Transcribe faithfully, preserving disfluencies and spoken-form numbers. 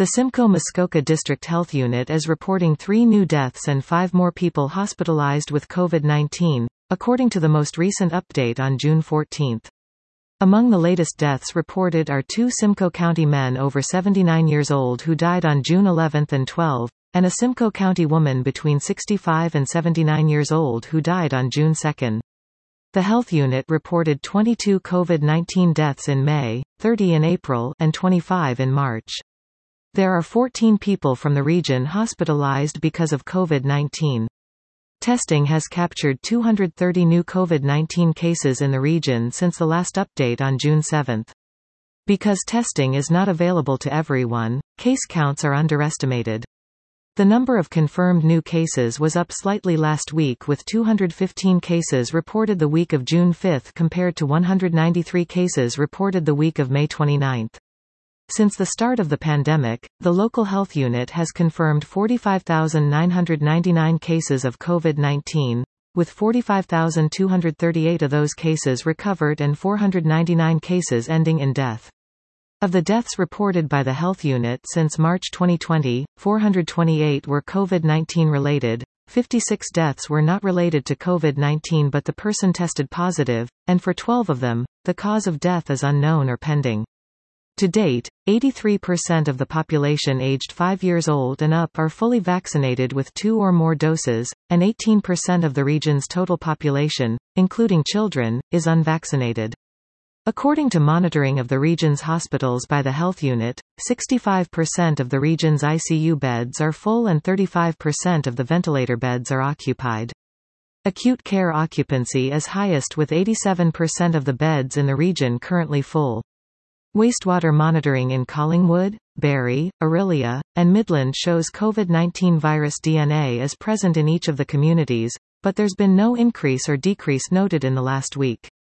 The Simcoe Muskoka District Health Unit is reporting three new deaths and five more people hospitalized with COVID nineteen, according to the most recent update on June fourteenth. Among the latest deaths reported are two Simcoe County men over seventy-nine years old who died on June eleventh and twelfth, and a Simcoe County woman between sixty-five and seventy-nine years old who died on June second. The health unit reported twenty-two COVID nineteen deaths in May, thirty in April, and twenty-five in March. There are fourteen people from the region hospitalized because of COVID nineteen. Testing has captured two hundred thirty new COVID nineteen cases in the region since the last update on June seventh. Because testing is not available to everyone, case counts are underestimated. The number of confirmed new cases was up slightly last week with two hundred fifteen cases reported the week of June fifth compared to one hundred ninety-three cases reported the week of May twenty-ninth. Since the start of the pandemic, the local health unit has confirmed forty-five thousand nine hundred ninety-nine cases of COVID nineteen, with forty-five thousand two hundred thirty-eight of those cases recovered and four hundred ninety-nine cases ending in death. Of the deaths reported by the health unit since March twenty twenty, four hundred twenty-eight were COVID nineteen related, fifty-six deaths were not related to COVID nineteen but the person tested positive, and for twelve of them, the cause of death is unknown or pending. To date, eighty-three percent of the population aged five years old and up are fully vaccinated with two or more doses, and eighteen percent of the region's total population, including children, is unvaccinated. According to monitoring of the region's hospitals by the health unit, sixty-five percent of the region's I C U beds are full and thirty-five percent of the ventilator beds are occupied. Acute care occupancy is highest with eighty-seven percent of the beds in the region currently full. Wastewater monitoring in Collingwood, Barrie, Orillia, and Midland shows COVID nineteen virus D N A is present in each of the communities, but there's been no increase or decrease noted in the last week.